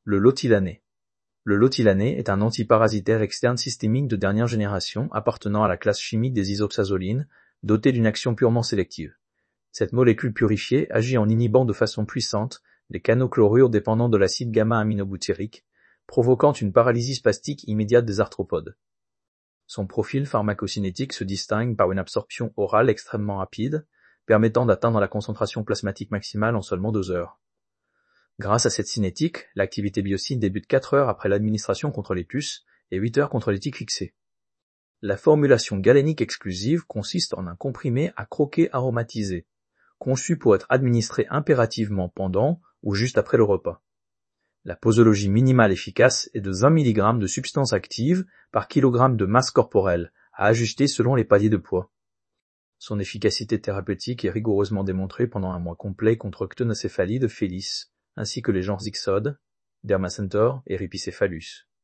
Le lotilané. Le lotilané est un antiparasitaire externe systémique de dernière génération appartenant à la classe chimique des isoxazolines, doté d'une action purement sélective. Cette molécule purifiée agit en inhibant de façon puissante les canaux chlorures dépendants de l'acide gamma-aminobutyrique, provoquant une paralysie spastique immédiate des arthropodes. Son profil pharmacocinétique se distingue par une absorption orale extrêmement rapide, permettant d'atteindre la concentration plasmatique maximale en seulement 2 heures. Grâce à cette cinétique, l'activité biocide débute 4 heures après l'administration contre les puces et 8 heures contre les tiques fixées. La formulation galénique exclusive consiste en un comprimé à croquer aromatisé, conçu pour être administré impérativement pendant ou juste après le repas. La posologie minimale efficace est de 20 mg de substance active par kilogramme de masse corporelle, à ajuster selon les paliers de poids. Son efficacité thérapeutique est rigoureusement démontrée pendant un mois complet contre ctenocéphalie de Felis, ainsi que les genres Ixodes, Dermacentor et Rhipicéphalus.